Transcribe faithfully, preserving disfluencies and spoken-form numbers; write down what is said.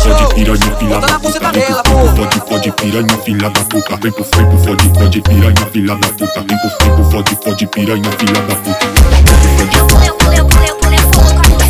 fode piranha, filha da puta. Vem pro fode, fode piranha, filha da puta. Vem pro fode, fode piranha, filha da puta. Vem pro fode, fode piranha, filha da puta. Vem pro fode.